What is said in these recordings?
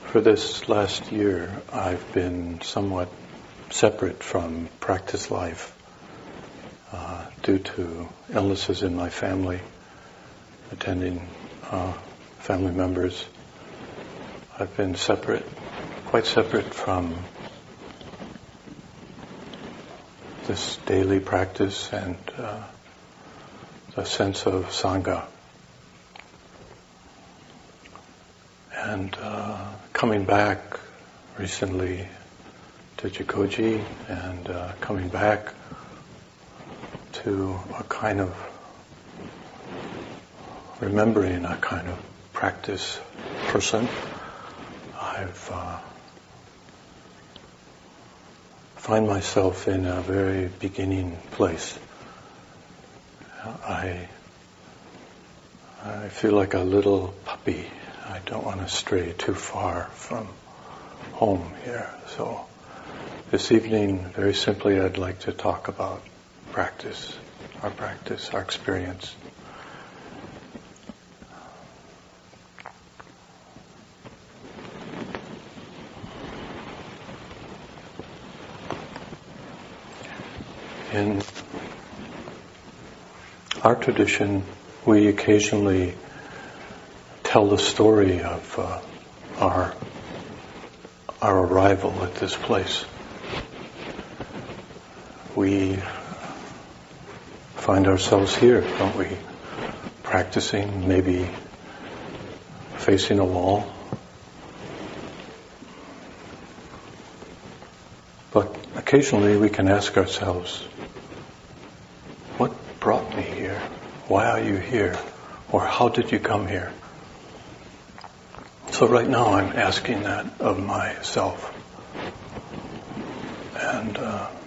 For this last year, I've been somewhat separate from practice life due to illnesses in my family, attending family members. I've been quite separate from this daily practice and the sense of Sangha. And coming back recently to Jikoji and coming back to a kind of remembering a kind of practice person, I've find myself in a very beginning place. I feel like a little puppy. I don't want to stray too far from home here. So this evening, very simply, I'd like to talk about practice, our experience. In our tradition, we occasionally tell the story of our arrival at this place. We find ourselves here, don't we? Practicing, maybe facing a wall. But occasionally we can ask ourselves, what brought me here? Why are you here? Or how did you come here? So right now I'm asking that of myself. And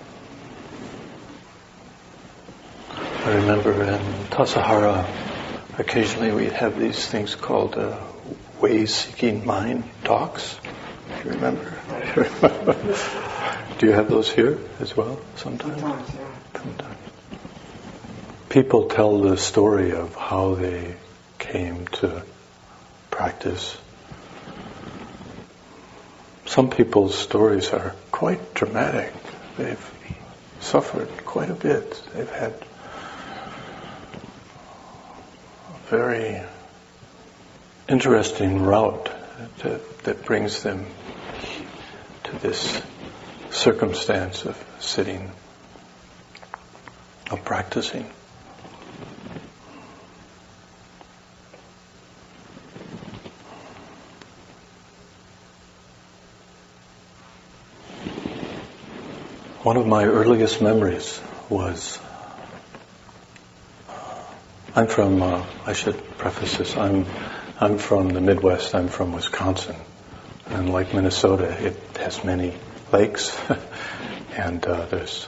I remember in Tassajara, occasionally we'd have these things called way-seeking mind talks. Do you remember? Do you have those here as well sometimes? Sometimes. People tell the story of how they came to practice. Some people's stories are quite dramatic. They've suffered quite a bit. They've had a very interesting route that brings them to this circumstance of sitting, of practicing. One of my earliest memories was, I should preface this, I'm from the Midwest, I'm from Wisconsin. And like Minnesota, it has many lakes, and there's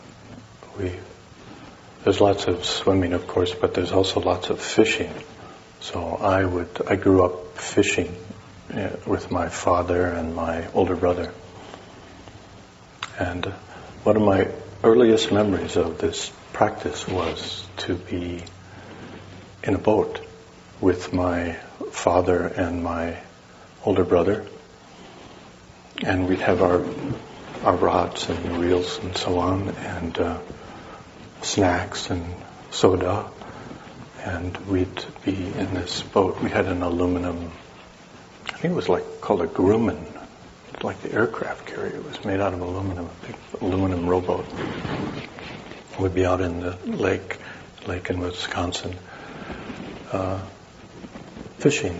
lots of swimming, of course, but there's also lots of fishing. So I grew up fishing with my father and my older brother. And one of my earliest memories of this practice was to be in a boat with my father and my older brother. And we'd have our rods and reels and so on, and snacks and soda. And we'd be in this boat. We had an aluminum, I think it was called a Grumman. Like the aircraft carrier. It was made out of aluminum, a big aluminum rowboat. We'd be out in the lake in Wisconsin, fishing.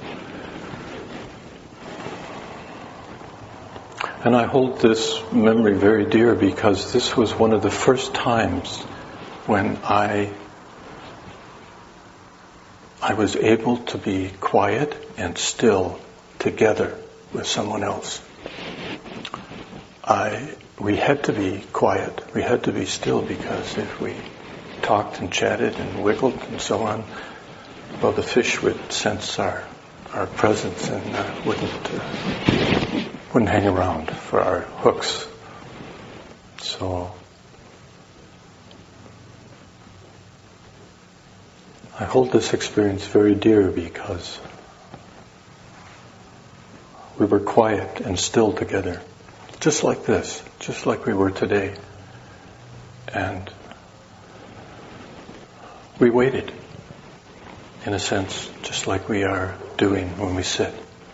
And I hold this memory very dear because this was one of the first times when I was able to be quiet and still together with someone else. We had to be quiet. We had to be still because if we talked and chatted and wiggled and so on, well, the fish would sense our presence and wouldn't hang around for our hooks. So I hold this experience very dear because we were quiet and still together, just like this, just like we were today. And we waited, in a sense, just like we are doing when we sit.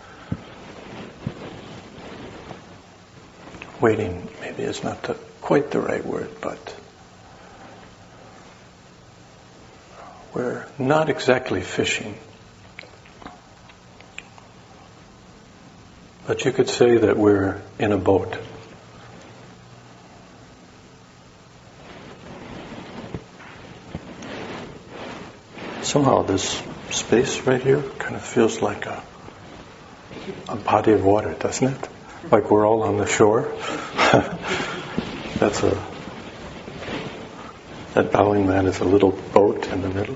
Waiting maybe is not quite the right word, but we're not exactly fishing. But you could say that we're in a boat. Somehow this space right here kind of feels like a body of water, doesn't it? Like we're all on the shore. That bowing mat is a little boat in the middle.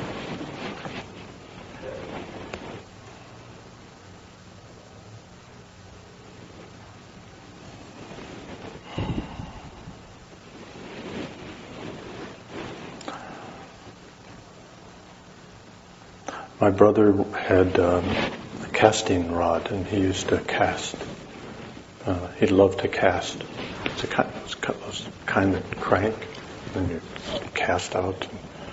My brother had a casting rod, and he used to cast. He loved to cast. It's those kind that crank, and you cast out.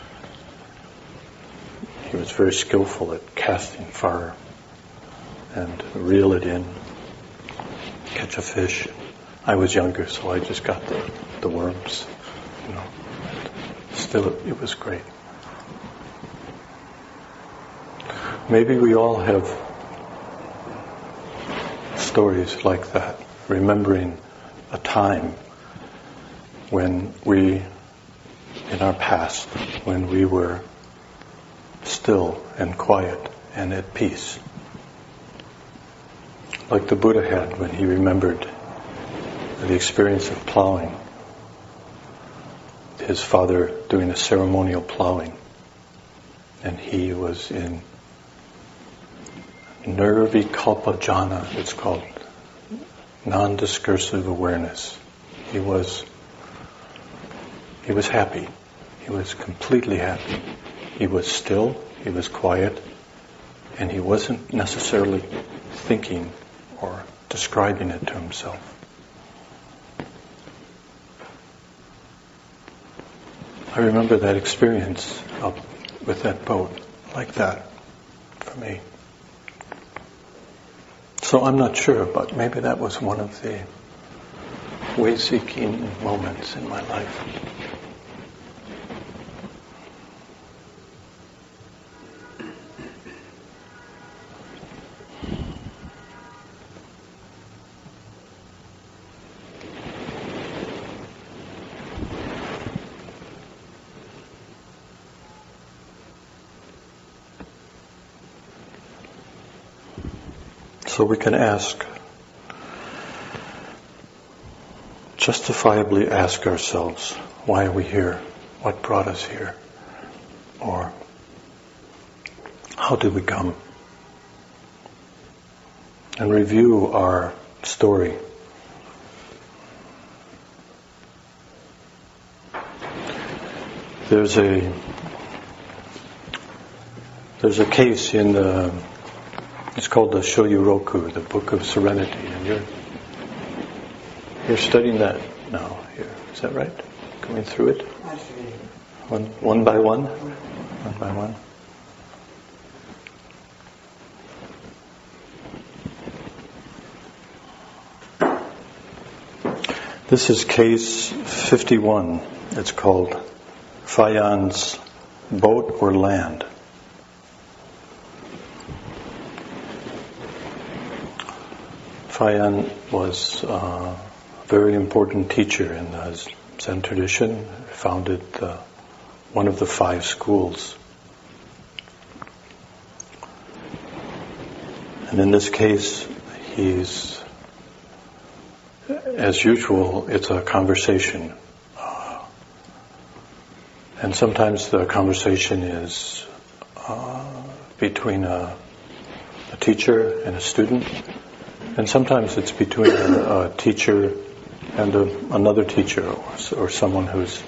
He was very skillful at casting far and reel it in, catch a fish. I was younger, so I just got the worms. Still, it was great. Maybe we all have stories like that, remembering a time when we, in our past, when we were still and quiet and at peace. Like the Buddha had when he remembered the experience of plowing. His father doing a ceremonial plowing, and he was in Nirvikalpa jhana, it's called, non-discursive awareness. He was happy. He was completely happy. He was still, he was quiet, and he wasn't necessarily thinking or describing it to himself. I remember that experience up with that boat, like that, for me. So I'm not sure, but maybe that was one of the way-seeking moments in my life. So we can justifiably ask ourselves, why are we here? What brought us here? Or, how did we come? And review our story. There's a case in it's called the Shoyuroku, the Book of Serenity, and you're studying that now here. Is that right? Going through it? One by one? One by one. This is case 51. It's called Fayan's Boat or Land. Fayan was a very important teacher in the Zen tradition, founded one of the 5 schools. And in this case, as usual, it's a conversation. And sometimes the conversation is between a teacher and a student. And sometimes it's between a teacher and another teacher or someone who's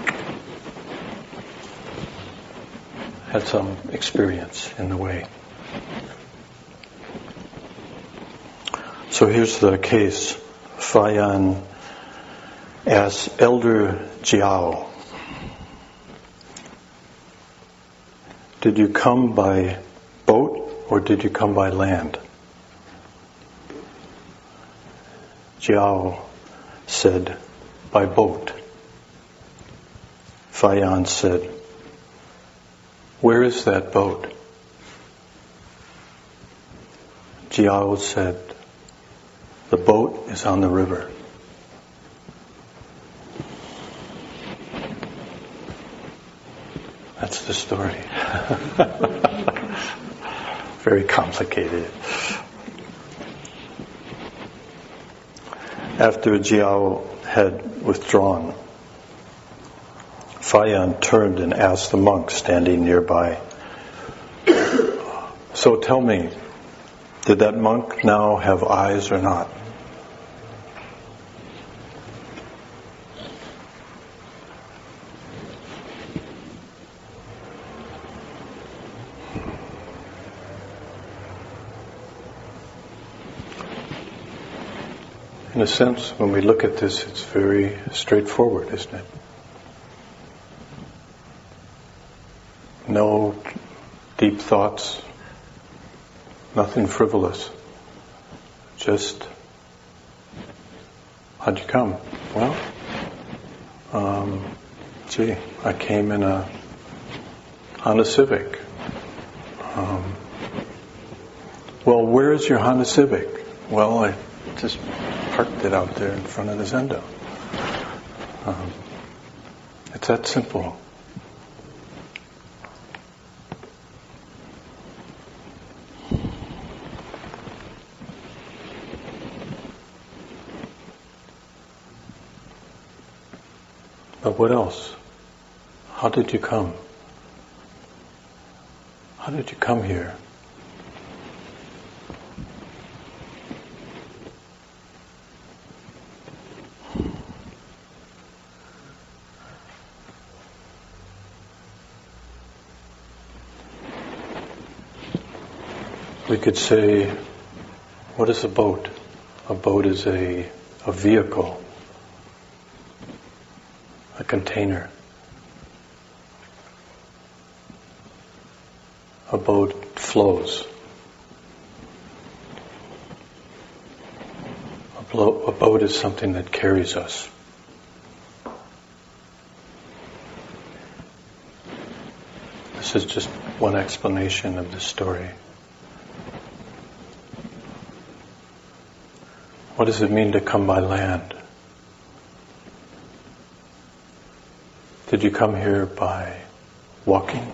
had some experience in the way. So here's the case. Fayan asks Elder Jiao, did you come by boat or did you come by land? Jiao said, by boat. Fayan said, where is that boat? Jiao said, the boat is on the river. That's the story. Very complicated. After Jiao had withdrawn, Fayan turned and asked the monk standing nearby, so tell me, did that monk now have eyes or not? In a sense, when we look at this, it's very straightforward, isn't it? No deep thoughts, nothing frivolous. Just, how'd you come? Well, I came in a Honda Civic. Well, where is your Honda Civic? Well, I just parked it out there in front of the Zendo. It's that simple. But what else? How did you come? How did you come here? We could say, what is a boat? A boat is a vehicle, a container. A boat flows. A boat is something that carries us. This is just one explanation of this story. What does it mean to come by land? Did you come here by walking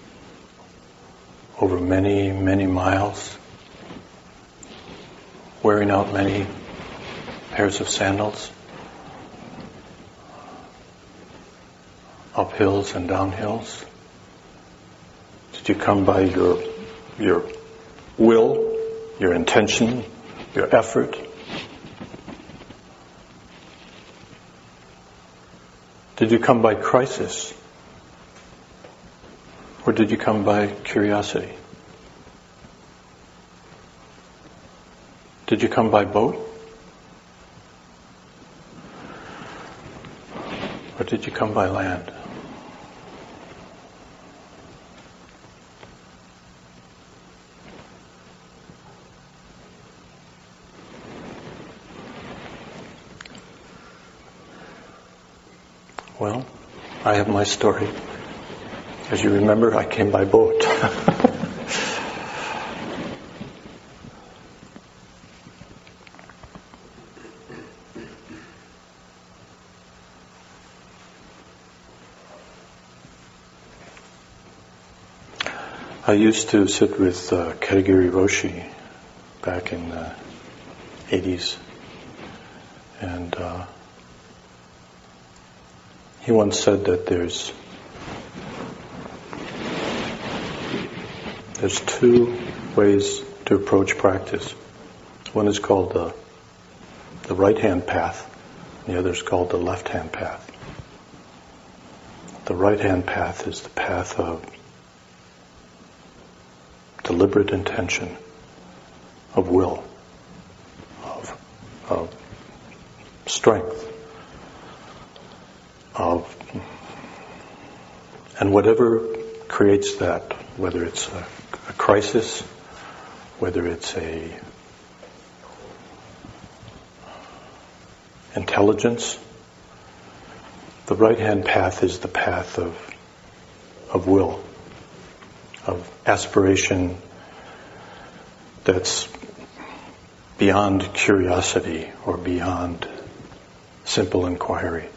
over many, many miles, wearing out many pairs of sandals, up hills and down hills? Did you come by your will, your intention, your effort? Did you come by crisis? Or did you come by curiosity? Did you come by boat? Or did you come by land? Well, I have my story. As you remember, I came by boat. I used to sit with Katagiri Roshi back in the 80s, and he once said that there's two ways to approach practice. One is called the right-hand path, and the other is called the left-hand path. The right-hand path is the path of the deliberate intention of will, of strength, and whatever creates that, whether it's a crisis, whether it's a intelligence, the right-hand path is the path of will, of aspiration that's beyond curiosity or beyond simple inquiry.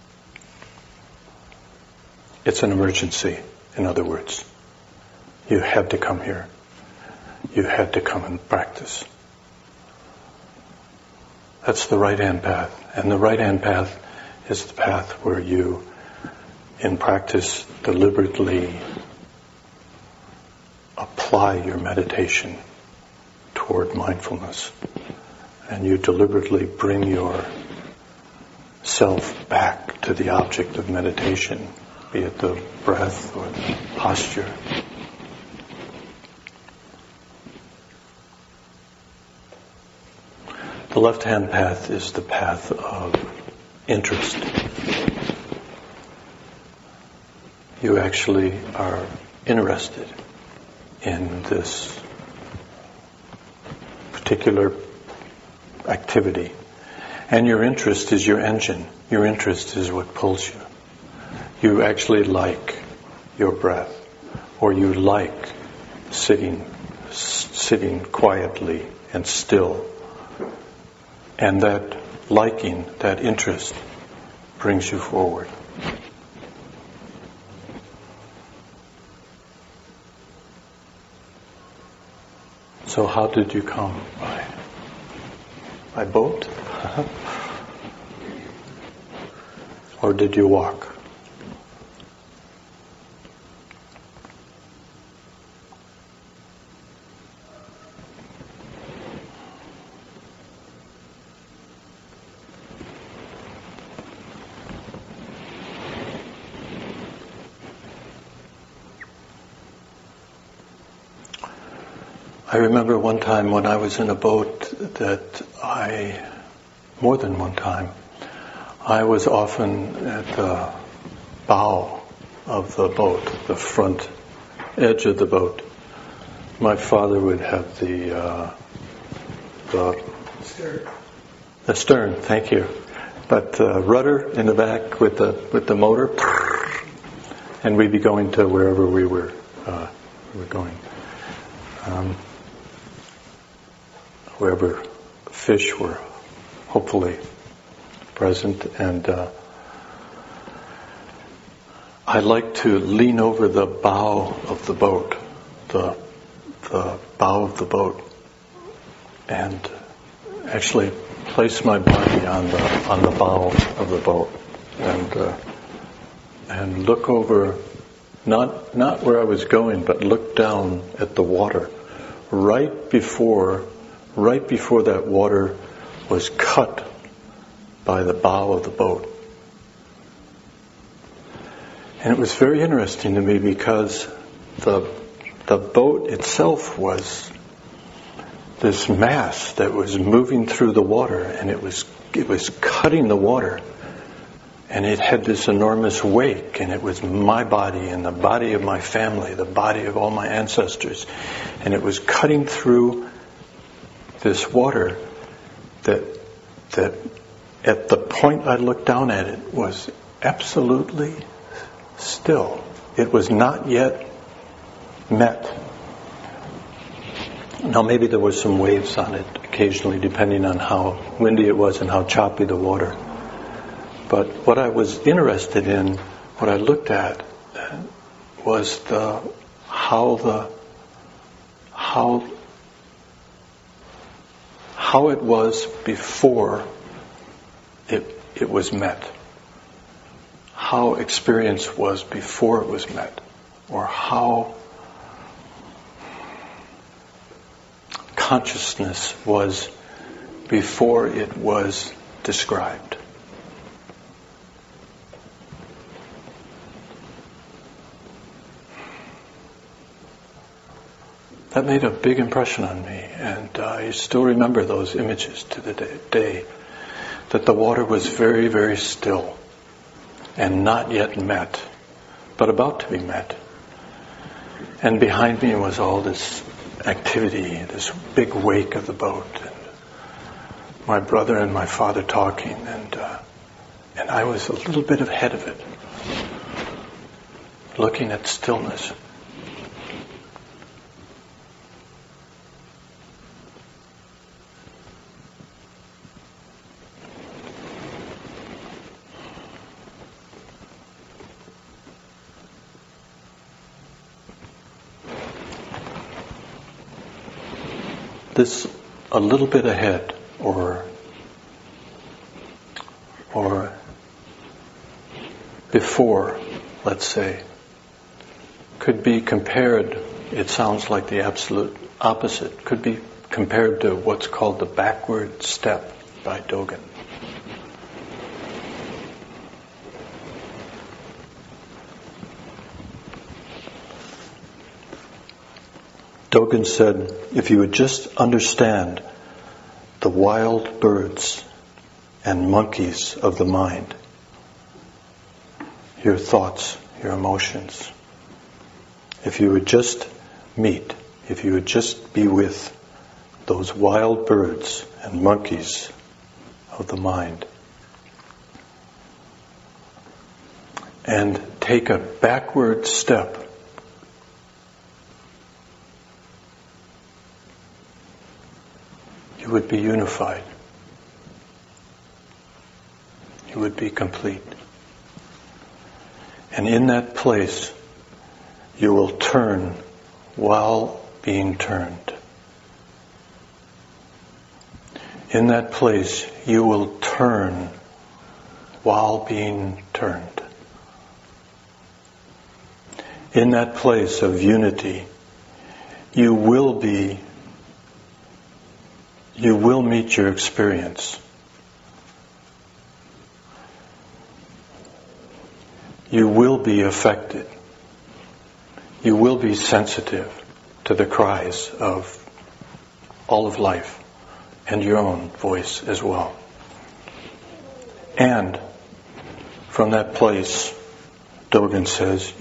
It's an emergency, in other words. You had to come here. You had to come and practice. That's the right-hand path. And the right-hand path is the path where you, in practice, deliberately apply your meditation toward mindfulness. And you deliberately bring your self back to the object of meditation, be it the breath or the posture. The left-hand path is the path of interest. You actually are interested in this particular activity. And your interest is your engine. Your interest is what pulls you. You actually like your breath, or you like sitting quietly and still. And that liking, that interest, brings you forward. So how did you come? By boat? Or did you walk? I remember one time when I was in a boat more than one time, I was often at the bow of the boat, the front edge of the boat. My father would have the stern, thank you. But rudder in the back with the motor, and we'd be going to wherever we were going. Wherever fish were hopefully present, and I like to lean over the bow of the boat, the bow of the boat, and actually place my body on the bow of the boat, and look over, not where I was going, but look down at the water, right before that water was cut by the bow of the boat. And it was very interesting to me because the boat itself was this mass that was moving through the water, and it was cutting the water, and it had this enormous wake, and it was my body and the body of my family, the body of all my ancestors, and it was cutting through this water that at the point I looked down at it was absolutely still. It was not yet met. Now maybe there were some waves on it occasionally, depending on how windy it was and how choppy the water. But what I was interested in, what I looked at, was how it was before it was met. How experience was before it was met. Or how consciousness was before it was described. That made a big impression on me, and I still remember those images to the day, that the water was very, very still and not yet met, but about to be met. And behind me was all this activity, this big wake of the boat, and my brother and my father talking, and I was a little bit ahead of it, looking at stillness. This a little bit ahead, or before, let's say, could be compared, it sounds like the absolute opposite, could be compared to what's called the backward step by Dogen. Dogen said, if you would just understand the wild birds and monkeys of the mind, your thoughts, your emotions, if you would just meet, if you would just be with those wild birds and monkeys of the mind, and take a backward step, you would be unified. You would be complete. And in that place, you will turn while being turned. In that place, you will turn while being turned. In that place of unity, you will meet your experience. You will be affected. You will be sensitive to the cries of all of life and your own voice as well. And from that place, Dogen says,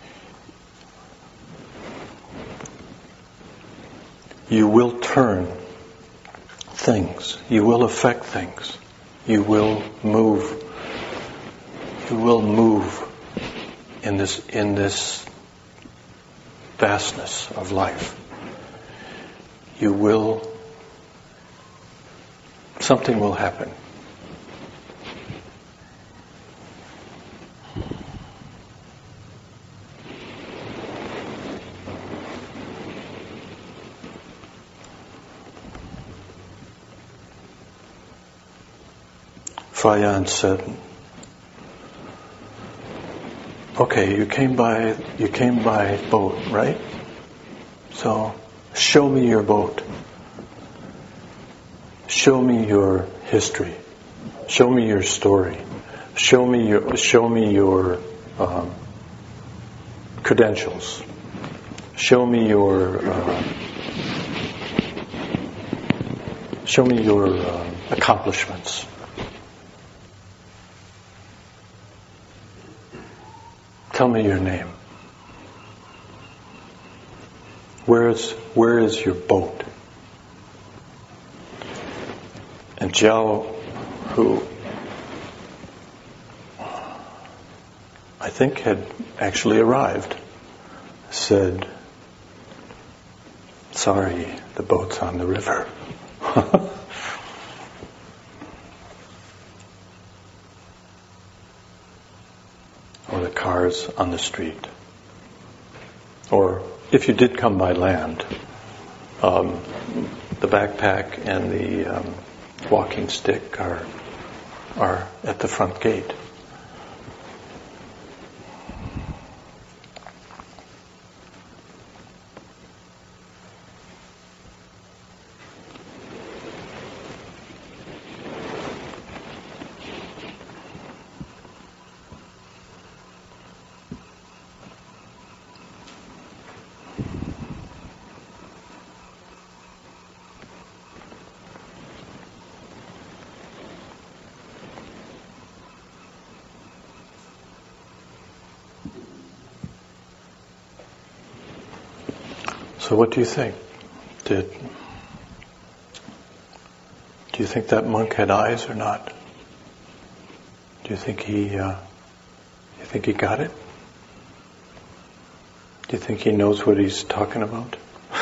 you will turn things. You will affect things. You will move. You will move in this vastness of life. Something will happen. Fayan said, okay, you came by boat, right? So show me your boat. Show me your history. Show me your story. Show me your credentials. Show me your accomplishments. Tell me your name. Where is your boat? And Jiao, who I think had actually arrived, said, sorry, the boat's on the river. Or the cars on the street. Or if you did come by land, the backpack and the walking stick are at the front gate. So what do you think? Do you think that monk had eyes or not? Do you think he got it? Do you think he knows what he's talking about?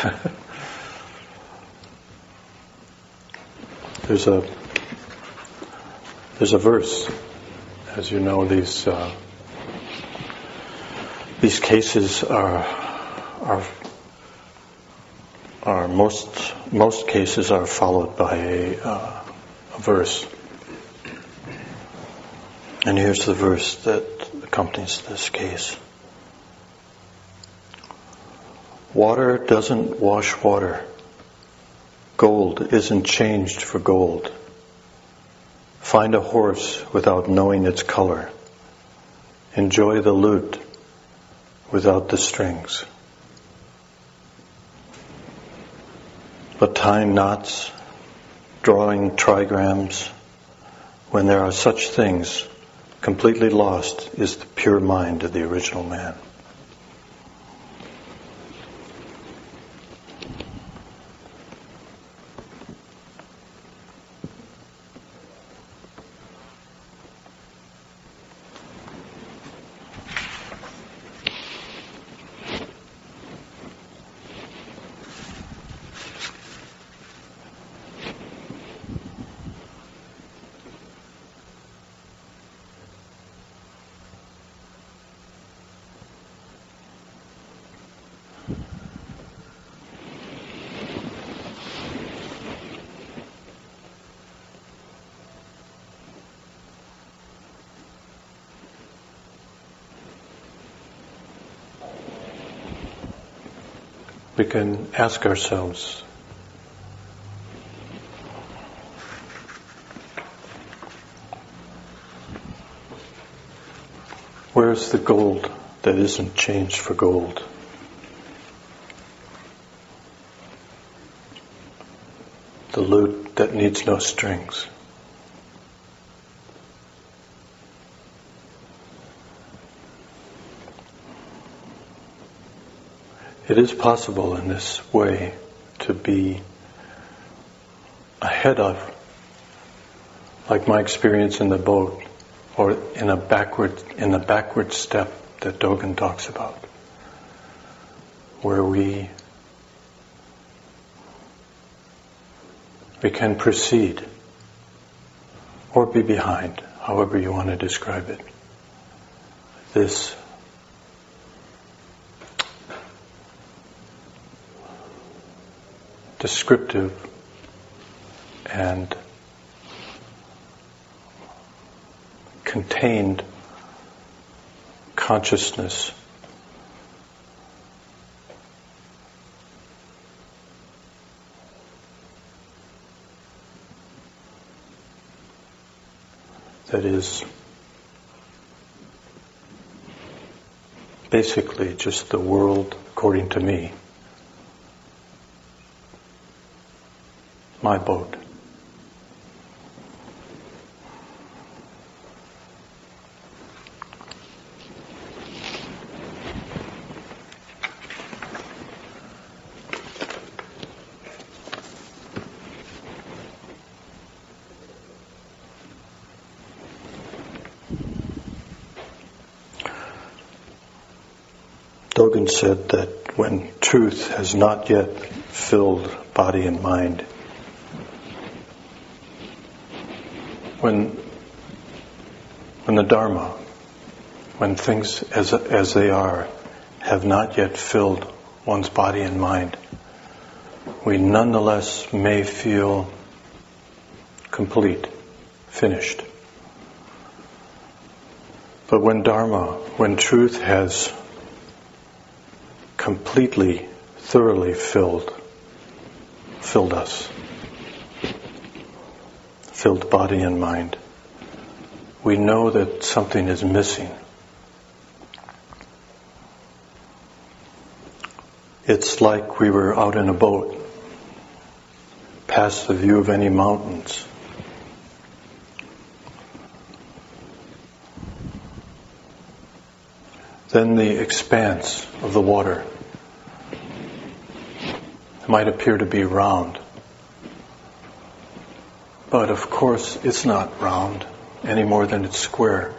There's a verse, as you know, these cases are most cases are followed by a verse. And here's the verse that accompanies this case. Water doesn't wash water. Gold isn't changed for gold. Find a horse without knowing its color. Enjoy the lute without the strings. But tying knots, drawing trigrams, when there are such things, completely lost is the pure mind of the original man. We can ask ourselves, where's the gold that isn't changed for gold? The lute that needs no strings. It is possible in this way to be ahead of, like my experience in the boat, or in the backward step that Dogen talks about, where we can proceed or be behind, however you want to describe it. This descriptive and contained consciousness that is basically just the world according to me. My boat. Dogen said that when truth has not yet filled body and mind, when the Dharma, when things as they are have not yet filled one's body and mind, we nonetheless may feel complete, finished. But when Dharma, when truth has completely, thoroughly filled us, filled body and mind, we know that something is missing. It's like we were out in a boat, past the view of any mountains. Then the expanse of the water might appear to be round. But of course, it's not round any more than it's square.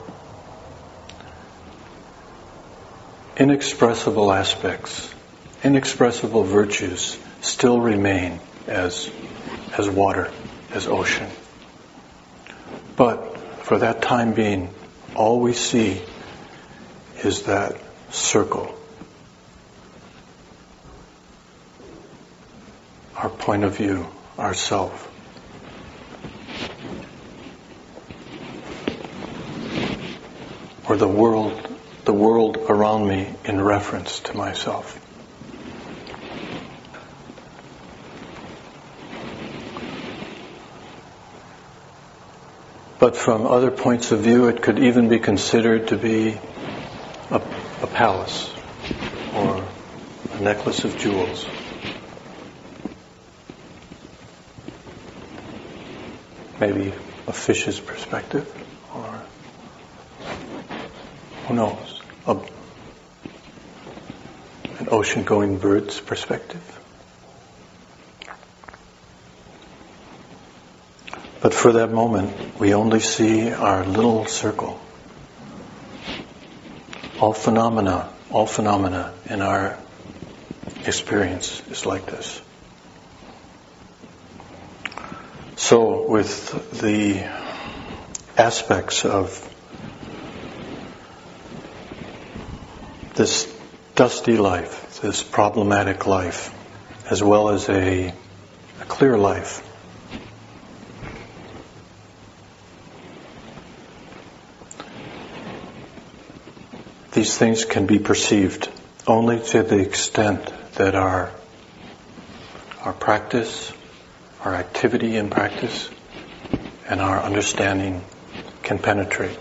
Inexpressible aspects, inexpressible virtues still remain as water, as ocean. But for that time being, all we see is that circle. Our point of view, our self. Or the world around me in reference to myself. But from other points of view, it could even be considered to be a palace or a necklace of jewels. Maybe a fish's perspective, or who knows, an ocean-going bird's perspective. But for that moment, we only see our little circle. All phenomena in our experience is like this. So, with the aspects of this dusty life, this problematic life, as well as a clear life, these things can be perceived only to the extent that our practice, our activity in practice, and our understanding can penetrate.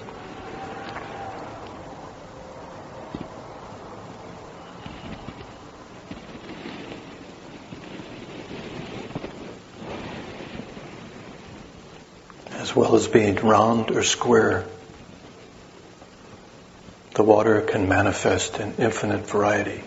As well as being round or square, the water can manifest in infinite variety.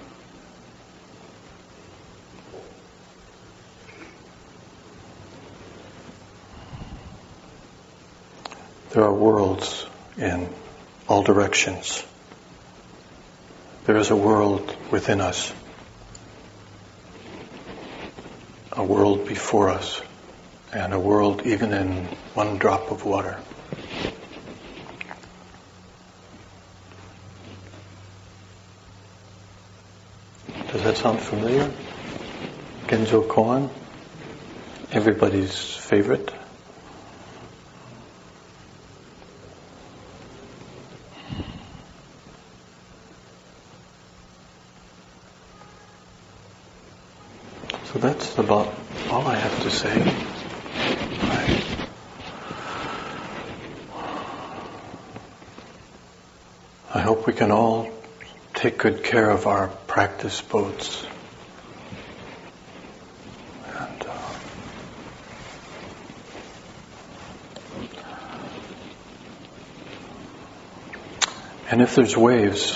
There are worlds in all directions. There is a world within us, a world before us, and a world even in one drop of water. Does that sound familiar? Genzo Koan, everybody's favorite. So that's about all I have to say. I hope we can all take good care of our practice boats. And if there's waves,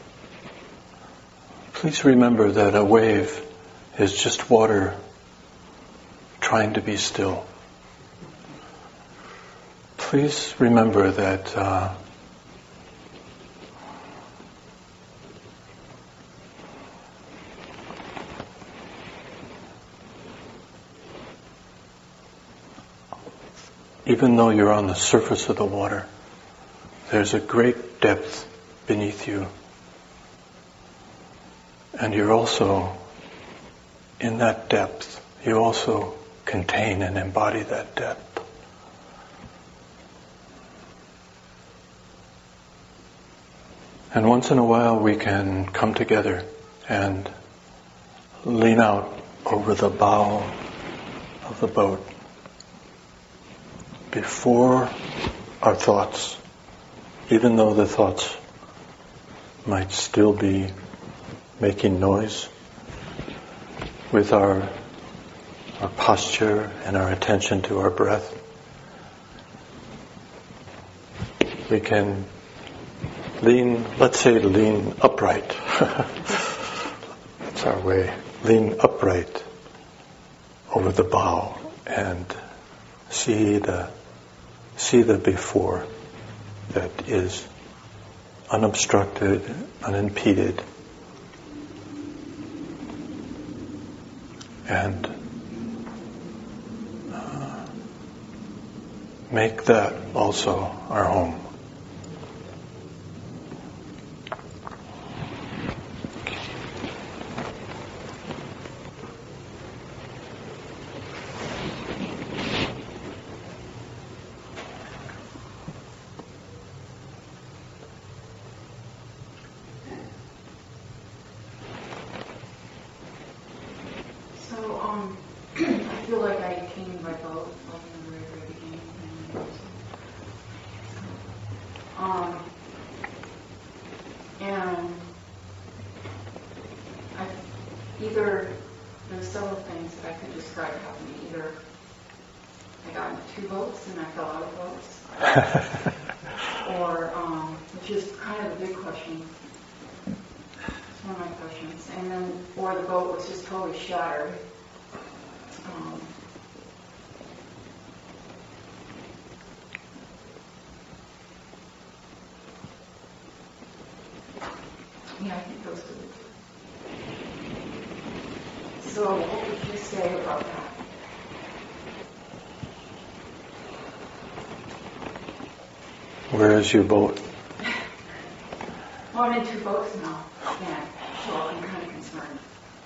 please remember that a wave is just water trying to be still. Please remember that even though you're on the surface of the water, there's a great depth beneath you. And you're also, in that depth, you also contain and embody that depth. And once in a while we can come together and lean out over the bow of the boat before our thoughts, even though the thoughts might still be making noise, with our posture and our attention to our breath, we can lean upright. That's our way. Lean upright over the bow and see the before that is unobstructed, unimpeded, and make that also our home. I feel like I came by boat, like in the very, very beginning. And either there's several things that I could describe happening. Either I got into two boats and I fell out of boats, or which is kind of a big question. It's one of my questions. And then, or the boat was just totally shattered. Yeah, I think those are the two. So what would you say about that? Where is your boat? Well, I'm in two boats now, yeah, so I'm kind of concerned.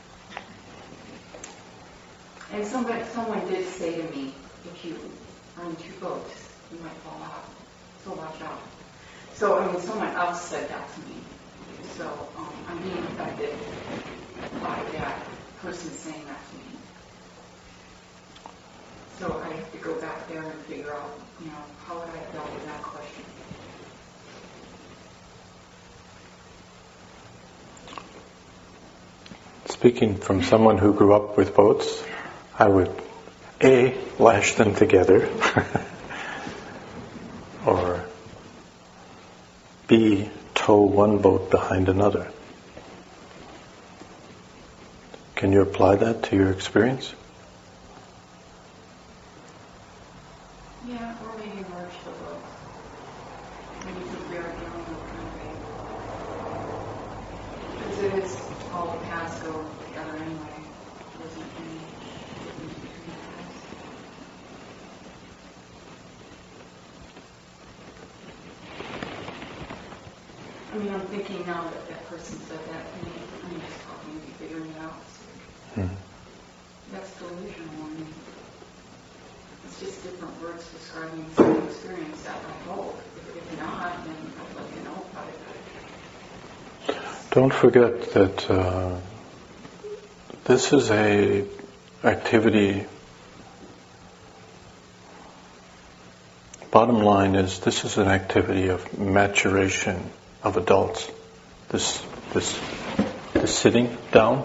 And someone did say to me, if you are in two boats, you might fall out, so watch out. So, I mean, someone else said that to me. So I'm being affected by that person saying that to me. So I have to go back there and figure out, how would I have dealt with that question? Speaking from someone who grew up with boats, I would A, lash them together, or B, tow one boat behind another. Can you apply that to your experience? Yeah, or maybe merge the boats. Maybe think we are dealing with kind of because it is all the paths go together anyway. There isn't any difference between the paths. I mean, I'm thinking now that that person said that to me, I'm just talking and figuring it out. So that's delusional. I mean, it's just different words describing the same experience that I hope. If not, then I'd like to know about it. Don't forget that this is a activity. Bottom line is, this is an activity of maturation of adults. This sitting down.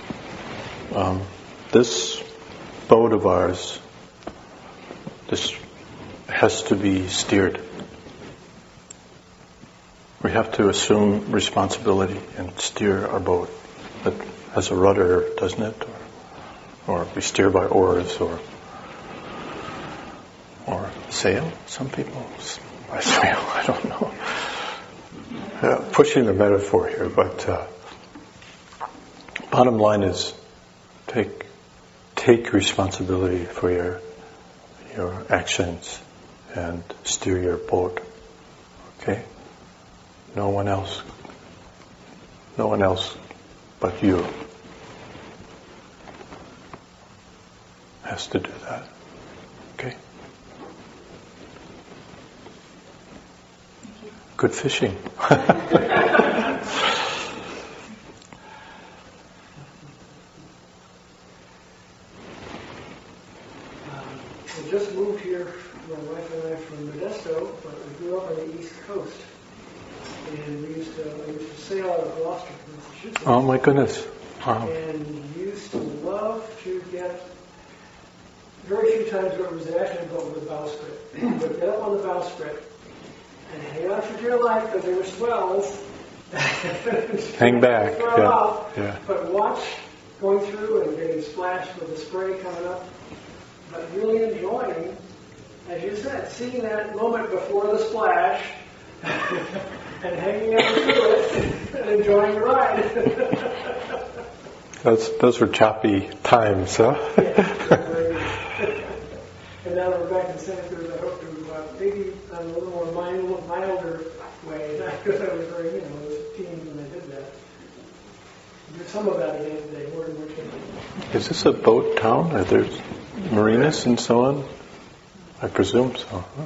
This boat of ours, this has to be steered. We have to assume responsibility and steer our boat. It has a rudder, doesn't it? Or we steer by oars or sail. Some people by sail. I don't know. Pushing the metaphor here, but bottom line is take responsibility for your actions and steer your boat. Okay? No one else but you has to do that. Okay? Good fishing. We just moved here, my wife and I, from Modesto, but we grew up on the East Coast. And I used to sail out of Gloucester, Massachusetts. Oh my goodness. Wow. And used to love to get, very few times where it was actually a boat with a bowsprit. But get up on the bowsprit and hang on for dear life because there were swells. Hang back. Yeah. But watch going through and getting splashed with the spray coming up, but really enjoying, as you said, seeing that moment before the splash and hanging out through it and enjoying the ride. Those were choppy times, huh? And now we're back in Santa Cruz. I hope to maybe on a little more milder way, because I was very, I was a teen when I did that. Do some of that again today, more and more changing. Is this a boat town? Are there marinas and so on? I presume so. Huh?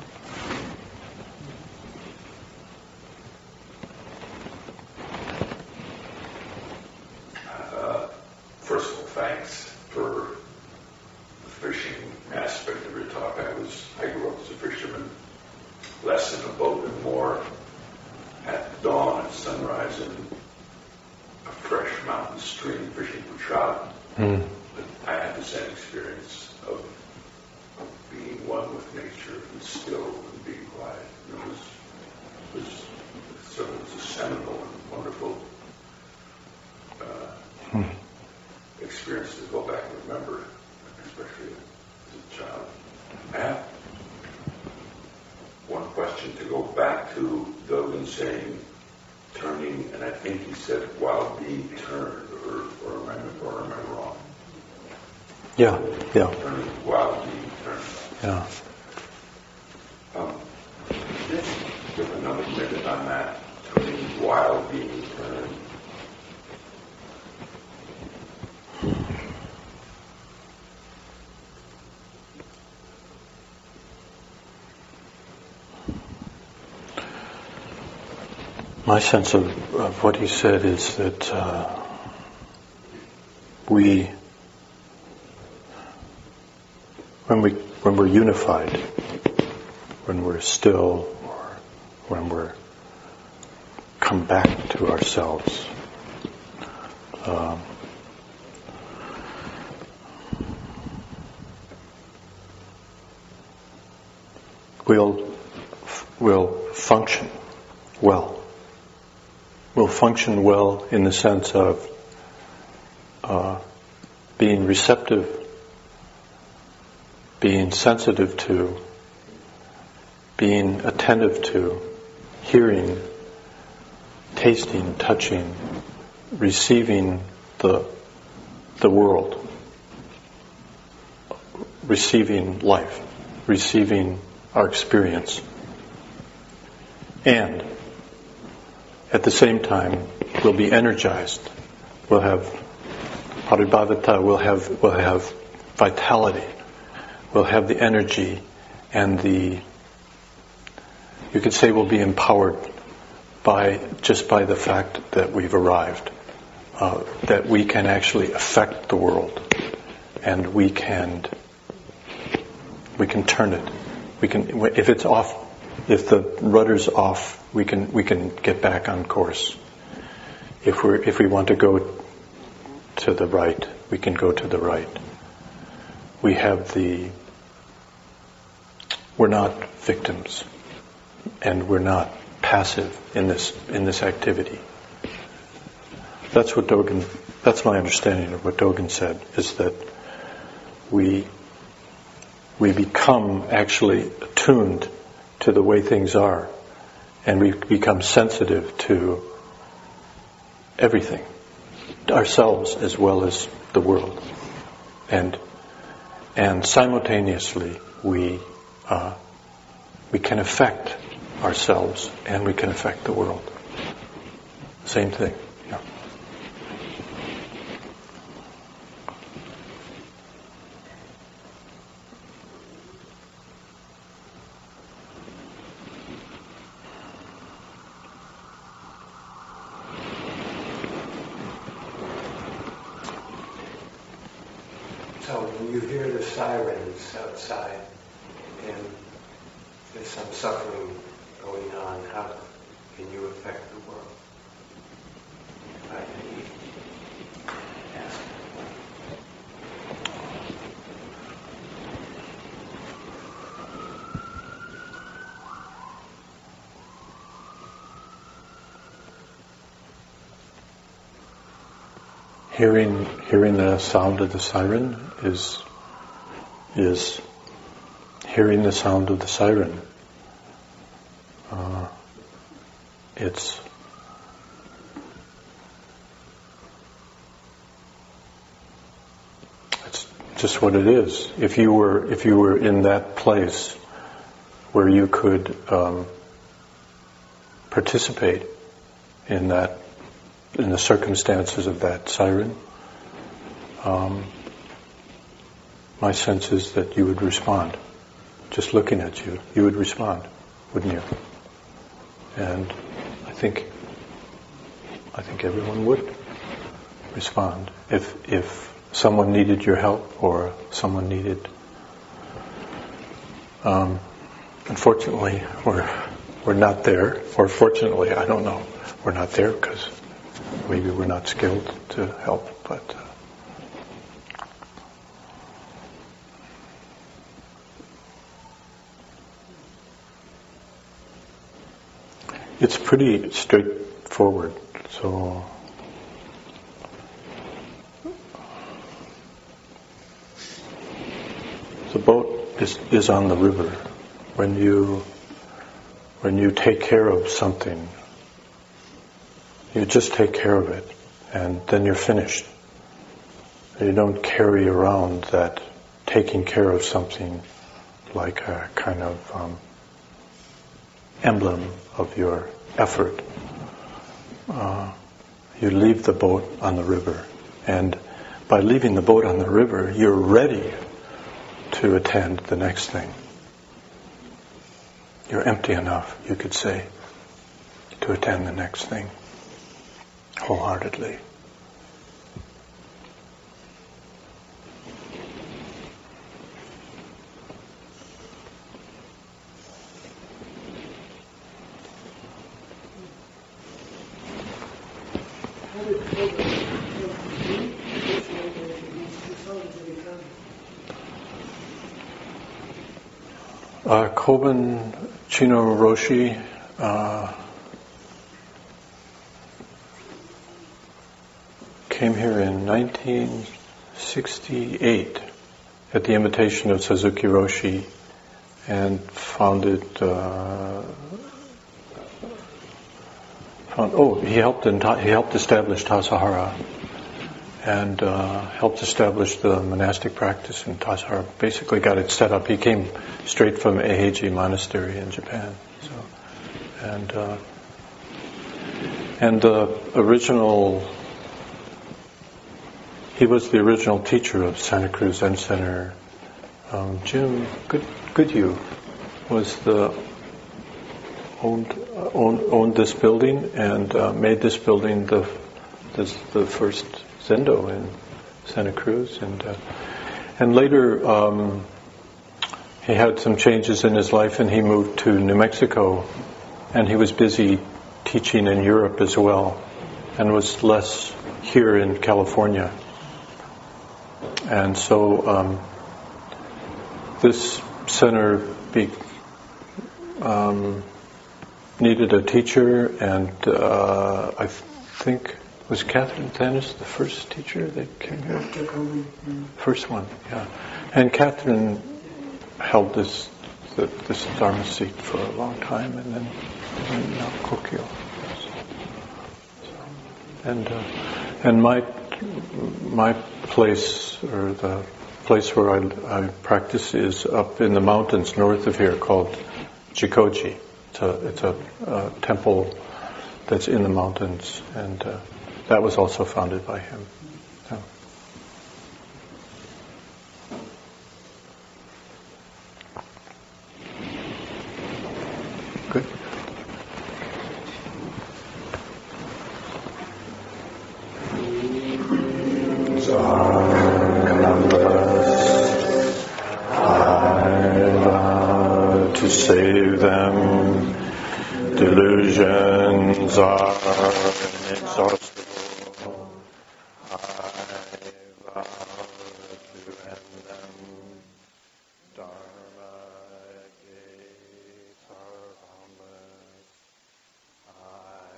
First of all, thanks for the fishing aspect of your talk. I grew up as a fisherman, less in a boat and more at dawn and sunrise in a fresh mountain stream fishing for trout. But I had the same experience of being one with nature and still and being quiet. It was a seminal and wonderful experience to go back and remember, especially as a child. I have one question to go back to Dogen saying turning, and I think he said while being turned, or am I wrong? Yeah. Turning while being turned. Yeah. Just give another minute on that. Turning while being turned. My sense of what he said is that when we're unified, when we're still, or when we're come back to ourselves, we'll function well. We'll function well in the sense of being receptive, being sensitive to, being attentive to, hearing, tasting, touching, receiving the world, receiving life, receiving our experience, and at the same time, we'll be energized. We'll have paribhavata. We'll have vitality. We'll have the energy, and you could say we'll be empowered by the fact that we've arrived, that we can actually affect the world, and we can turn it. We can, if it's off. If the rudder's off, we can get back on course. If we want to go to the right, we can go to the right. We're not victims, and we're not passive in this activity. That's my understanding of what Dogen said, is that we become actually attuned to the way things are, and we become sensitive to everything, ourselves as well as the world, and simultaneously we can affect ourselves and we can affect the world. Same thing. Yeah. So when you hear the sirens outside and there's some suffering going on, how can you affect the world? How can you ask? hearing the sound of the siren is hearing the sound of the siren. It's just what it is. If you were in that place where you could participate in the circumstances of that siren, my sense is that you would respond. Just looking at you, you would respond, wouldn't you? And I think everyone would respond if someone needed your help or someone needed. Unfortunately, we're not there. Or fortunately, I don't know. We're not there because maybe we're not skilled to help. But it's pretty straightforward. So the boat is on the river. When you take care of something, you just take care of it, and then you're finished. You don't carry around that taking care of something like a kind of emblem of your effort. You leave the boat on the river, and by leaving the boat on the river, you're ready to attend the next thing. You're empty enough, you could say, to attend the next thing wholeheartedly. Kobun Chino Roshi came here in 1968 at the invitation of Suzuki Roshi and founded. He helped establish Tassajara and helped establish the monastic practice in Tassajara. Basically, got it set up. He came straight from Eiheiji Monastery in Japan. So, and the original. He was the original teacher of Santa Cruz Zen Center. Jim Goodhue was owned this building and made this building the first Zendo in Santa Cruz, and later he had some changes in his life and he moved to New Mexico, and he was busy teaching in Europe as well, and was less here in California. And so this center needed a teacher, and I think was Catherine Thanis the first teacher that came here? First one, yeah. And Catherine held this Dharma seat for a long time, and then now Kokyo. And my place, or the place where I practice, is up in the mountains north of here called Jikoji. It's a temple that's in the mountains, and that was also founded by him. So. Good. To save them, delusions are inexhaustible.